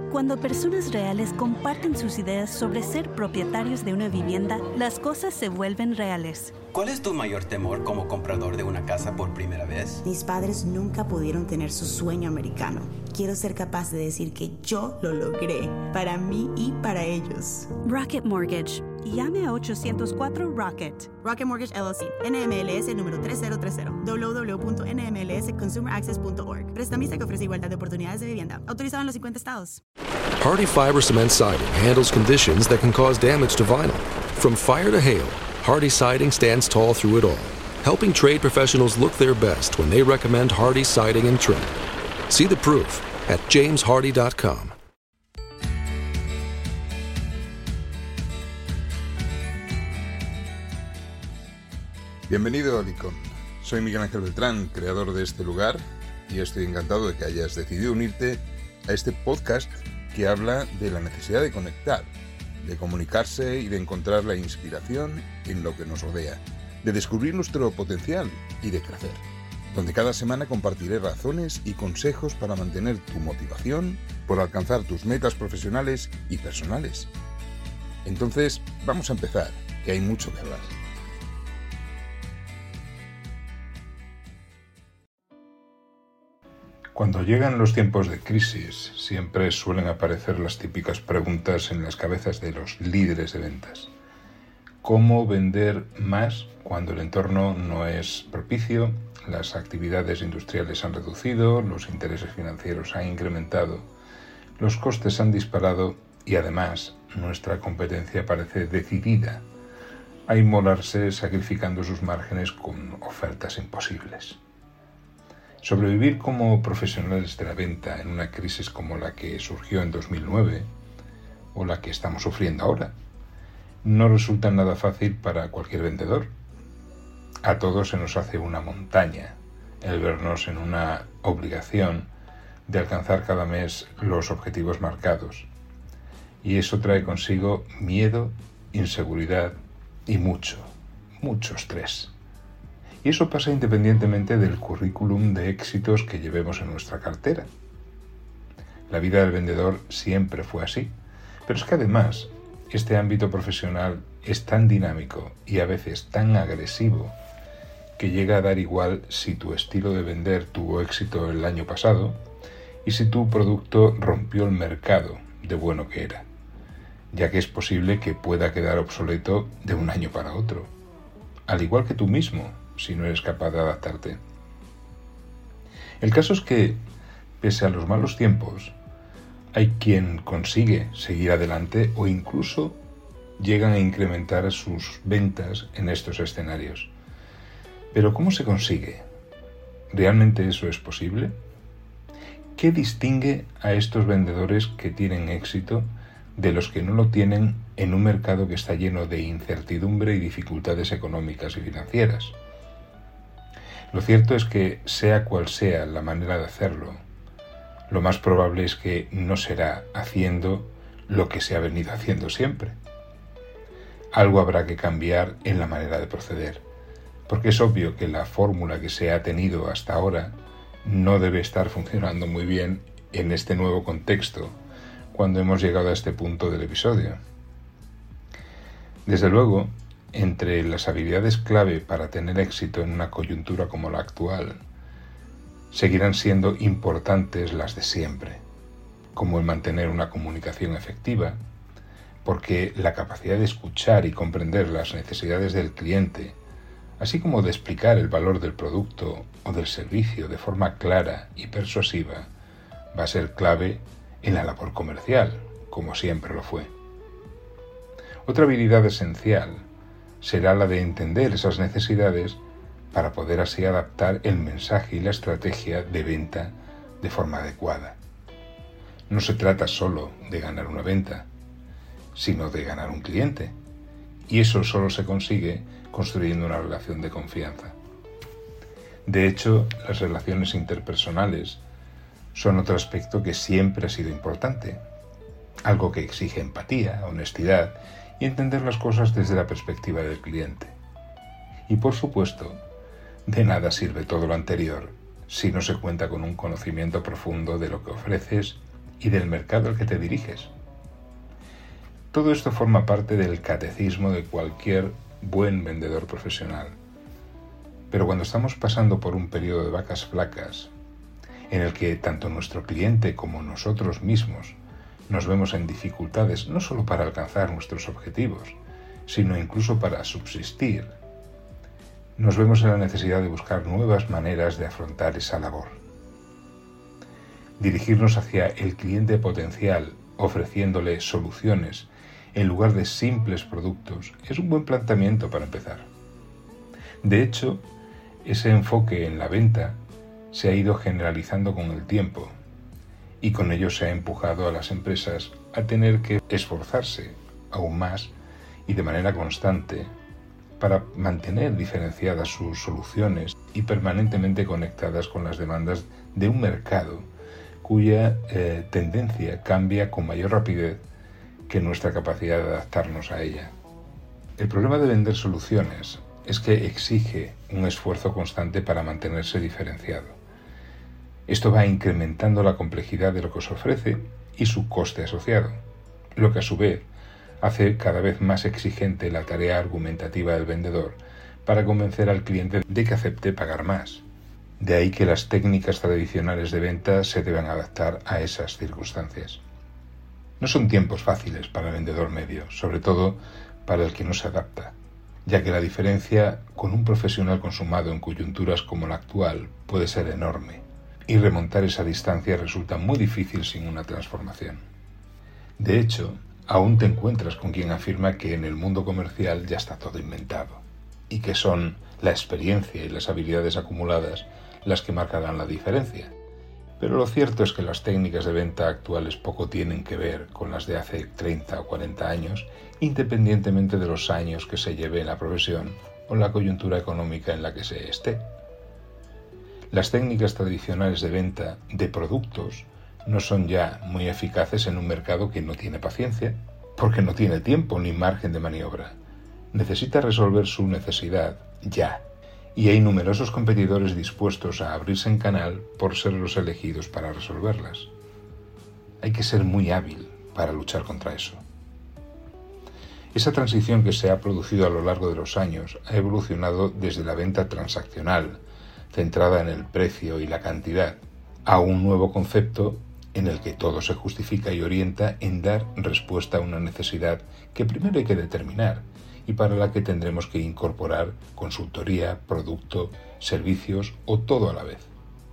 Cuando personas reales comparten sus ideas sobre ser propietarios de una vivienda, las cosas se vuelven reales. ¿Cuál es tu mayor temor como comprador de una casa por primera vez? Mis padres nunca pudieron tener su sueño americano. Quiero ser capaz de decir que yo lo logré, para mí y para ellos. Rocket Mortgage. Llame a 804-ROCKET. Rocket Mortgage LLC, NMLS número 3030, www.nmlsconsumeraccess.org. Prestamista que ofrece igualdad de oportunidades de vivienda. Autorizado en los 50 estados. Hardie Fiber Cement Siding handles conditions that can cause damage to vinyl. From fire to hail, Hardie Siding stands tall through it all, helping trade professionals look their best when they recommend Hardie Siding and Trim. See the proof at jameshardie.com. Bienvenido a Licon. Soy Miguel Ángel Beltrán, creador de este lugar, y estoy encantado de que hayas decidido unirte a este podcast que habla de la necesidad de conectar, de comunicarse y de encontrar la inspiración en lo que nos rodea, de descubrir nuestro potencial y de crecer, donde cada semana compartiré razones y consejos para mantener tu motivación por alcanzar tus metas profesionales y personales. Entonces, vamos a empezar, que hay mucho que hablar. Cuando llegan los tiempos de crisis, siempre suelen aparecer las típicas preguntas en las cabezas de los líderes de ventas. ¿Cómo vender más cuando el entorno no es propicio? Las actividades industriales han reducido, los intereses financieros han incrementado, los costes han disparado y además nuestra competencia parece decidida a inmolarse sacrificando sus márgenes con ofertas imposibles. Sobrevivir como profesionales de la venta en una crisis como la que surgió en 2009 o la que estamos sufriendo ahora no resulta nada fácil para cualquier vendedor. A todos se nos hace una montaña el vernos en una obligación de alcanzar cada mes los objetivos marcados, y eso trae consigo miedo, inseguridad y mucho estrés. Y eso pasa independientemente del currículum de éxitos que llevemos en nuestra cartera. La vida del vendedor siempre fue así, pero es que además este ámbito profesional es tan dinámico y a veces tan agresivo que llega a dar igual si tu estilo de vender tuvo éxito el año pasado y si tu producto rompió el mercado de bueno que era, ya que es posible que pueda quedar obsoleto de un año para otro, al igual que tú mismo, si no eres capaz de adaptarte. El caso es que, pese a los malos tiempos, hay quien consigue seguir adelante o incluso llegan a incrementar sus ventas en estos escenarios. Pero ¿cómo se consigue? ¿Realmente eso es posible? ¿Qué distingue a estos vendedores que tienen éxito de los que no lo tienen en un mercado que está lleno de incertidumbre y dificultades económicas y financieras? Lo cierto es que, sea cual sea la manera de hacerlo, lo más probable es que no será haciendo lo que se ha venido haciendo siempre. Algo habrá que cambiar en la manera de proceder, porque es obvio que la fórmula que se ha tenido hasta ahora no debe estar funcionando muy bien en este nuevo contexto cuando hemos llegado a este punto del episodio. Desde luego, entre las habilidades clave para tener éxito en una coyuntura como la actual, seguirán siendo importantes las de siempre, como el mantener una comunicación efectiva, porque la capacidad de escuchar y comprender las necesidades del cliente, así como de explicar el valor del producto o del servicio de forma clara y persuasiva, va a ser clave en la labor comercial, como siempre lo fue. Otra habilidad esencial será la de entender esas necesidades para poder así adaptar el mensaje y la estrategia de venta de forma adecuada. No se trata solo de ganar una venta, sino de ganar un cliente, y eso solo se consigue construyendo una relación de confianza. De hecho, las relaciones interpersonales son otro aspecto que siempre ha sido importante, algo que exige empatía, honestidad y entender las cosas desde la perspectiva del cliente. Y por supuesto, de nada sirve todo lo anterior si no se cuenta con un conocimiento profundo de lo que ofreces y del mercado al que te diriges. Todo esto forma parte del catecismo de cualquier buen vendedor profesional. Pero cuando estamos pasando por un periodo de vacas flacas, en el que tanto nuestro cliente como nosotros mismos nos vemos en dificultades no solo para alcanzar nuestros objetivos, sino incluso para subsistir, nos vemos en la necesidad de buscar nuevas maneras de afrontar esa labor. Dirigirnos hacia el cliente potencial, ofreciéndole soluciones en lugar de simples productos, es un buen planteamiento para empezar. De hecho, ese enfoque en la venta se ha ido generalizando con el tiempo y con ello se ha empujado a las empresas a tener que esforzarse aún más y de manera constante para mantener diferenciadas sus soluciones y permanentemente conectadas con las demandas de un mercado cuya tendencia cambia con mayor rapidez que nuestra capacidad de adaptarnos a ella. El problema de vender soluciones es que exige un esfuerzo constante para mantenerse diferenciado. Esto va incrementando la complejidad de lo que os ofrece y su coste asociado, lo que a su vez hace cada vez más exigente la tarea argumentativa del vendedor para convencer al cliente de que acepte pagar más. De ahí que las técnicas tradicionales de venta se deban adaptar a esas circunstancias. No son tiempos fáciles para el vendedor medio, sobre todo para el que no se adapta, ya que la diferencia con un profesional consumado en coyunturas como la actual puede ser enorme, y remontar esa distancia resulta muy difícil sin una transformación. De hecho, aún te encuentras con quien afirma que en el mundo comercial ya está todo inventado, y que son la experiencia y las habilidades acumuladas las que marcarán la diferencia. Pero lo cierto es que las técnicas de venta actuales poco tienen que ver con las de hace 30 o 40 años, independientemente de los años que se lleve en la profesión o la coyuntura económica en la que se esté. Las técnicas tradicionales de venta de productos no son ya muy eficaces en un mercado que no tiene paciencia, porque no tiene tiempo ni margen de maniobra. Necesita resolver su necesidad ya, y hay numerosos competidores dispuestos a abrirse en canal por ser los elegidos para resolverlas. Hay que ser muy hábil para luchar contra eso. Esa transición que se ha producido a lo largo de los años ha evolucionado desde la venta transaccional, centrada en el precio y la cantidad, a un nuevo concepto en el que todo se justifica y orienta en dar respuesta a una necesidad que primero hay que determinar y para la que tendremos que incorporar consultoría, producto, servicios o todo a la vez.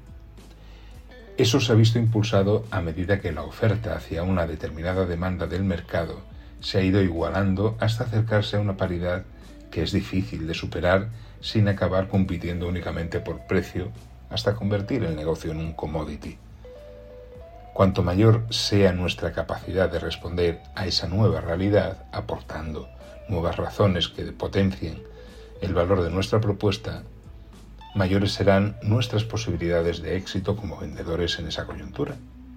Eso se ha visto impulsado a medida que la oferta hacia una determinada demanda del mercado se ha ido igualando hasta acercarse a una paridad que es difícil de superar sin acabar compitiendo únicamente por precio hasta convertir el negocio en un commodity. Cuanto mayor sea nuestra capacidad de responder a esa nueva realidad, aportando nuevas razones que potencien el valor de nuestra propuesta, mayores serán nuestras posibilidades de éxito como vendedores en esa coyuntura.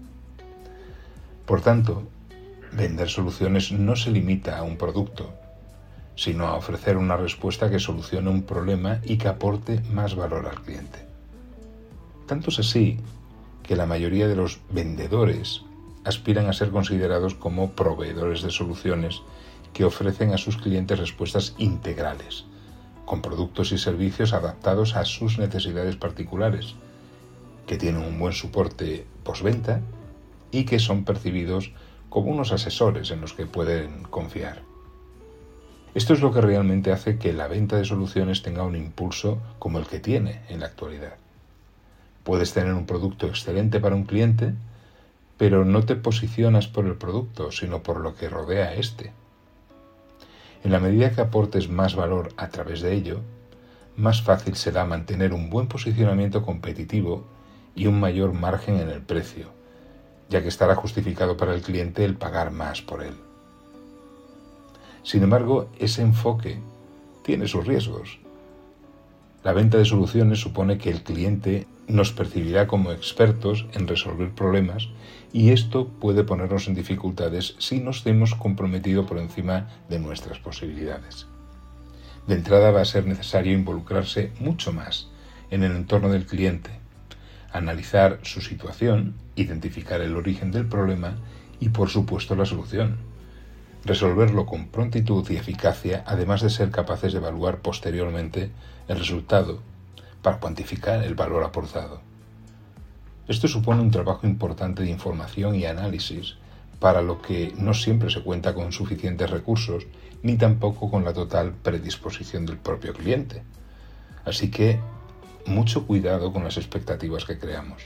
Por tanto, vender soluciones no se limita a un producto, sino a ofrecer una respuesta que solucione un problema y que aporte más valor al cliente. Tanto es así que la mayoría de los vendedores aspiran a ser considerados como proveedores de soluciones que ofrecen a sus clientes respuestas integrales, con productos y servicios adaptados a sus necesidades particulares, que tienen un buen soporte postventa y que son percibidos como unos asesores en los que pueden confiar. Esto es lo que realmente hace que la venta de soluciones tenga un impulso como el que tiene en la actualidad. Puedes tener un producto excelente para un cliente, pero no te posicionas por el producto, sino por lo que rodea a este. En la medida que aportes más valor a través de ello, más fácil será mantener un buen posicionamiento competitivo y un mayor margen en el precio, ya que estará justificado para el cliente el pagar más por él. Sin embargo, ese enfoque tiene sus riesgos. La venta de soluciones supone que el cliente nos percibirá como expertos en resolver problemas y esto puede ponernos en dificultades si nos hemos comprometido por encima de nuestras posibilidades. De entrada va a ser necesario involucrarse mucho más en el entorno del cliente, analizar su situación, identificar el origen del problema y, por supuesto, la solución. Resolverlo con prontitud y eficacia, además de ser capaces de evaluar posteriormente el resultado para cuantificar el valor aportado. Esto supone un trabajo importante de información y análisis, para lo que no siempre se cuenta con suficientes recursos, ni tampoco con la total predisposición del propio cliente. Así que, mucho cuidado con las expectativas que creamos.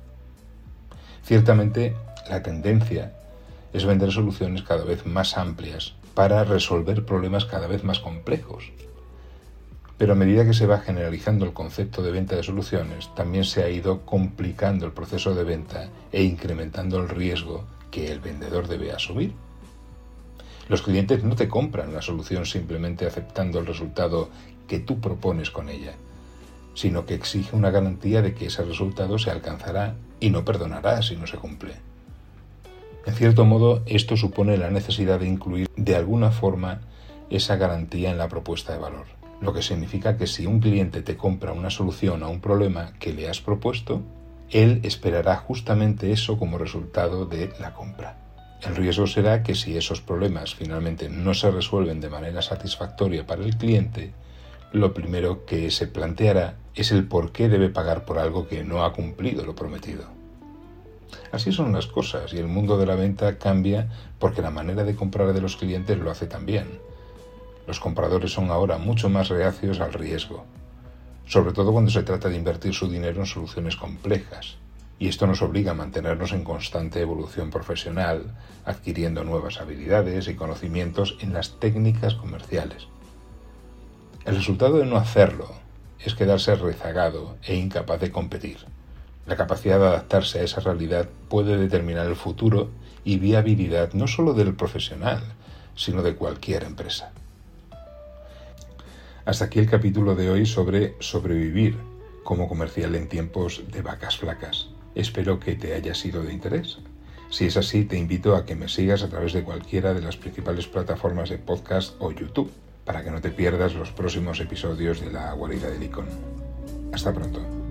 Ciertamente, la tendencia es vender soluciones cada vez más amplias para resolver problemas cada vez más complejos. Pero a medida que se va generalizando el concepto de venta de soluciones, también se ha ido complicando el proceso de venta e incrementando el riesgo que el vendedor debe asumir. Los clientes no te compran la solución simplemente aceptando el resultado que tú propones con ella, sino que exige una garantía de que ese resultado se alcanzará y no perdonará si no se cumple. En cierto modo, esto supone la necesidad de incluir de alguna forma esa garantía en la propuesta de valor, lo que significa que si un cliente te compra una solución a un problema que le has propuesto, él esperará justamente eso como resultado de la compra. El riesgo será que si esos problemas finalmente no se resuelven de manera satisfactoria para el cliente, lo primero que se planteará es el por qué debe pagar por algo que no ha cumplido lo prometido. Así son las cosas y el mundo de la venta cambia porque la manera de comprar de los clientes lo hace también. Los compradores son ahora mucho más reacios al riesgo, sobre todo cuando se trata de invertir su dinero en soluciones complejas, y esto nos obliga a mantenernos en constante evolución profesional, adquiriendo nuevas habilidades y conocimientos en las técnicas comerciales. El resultado de no hacerlo es quedarse rezagado e incapaz de competir. La capacidad de adaptarse a esa realidad puede determinar el futuro y viabilidad no solo del profesional, sino de cualquier empresa. Hasta aquí el capítulo de hoy sobre sobrevivir como comercial en tiempos de vacas flacas. Espero que te haya sido de interés. Si es así, te invito a que me sigas a través de cualquiera de las principales plataformas de podcast o YouTube, para que no te pierdas los próximos episodios de La Guarida del Icon. Hasta pronto.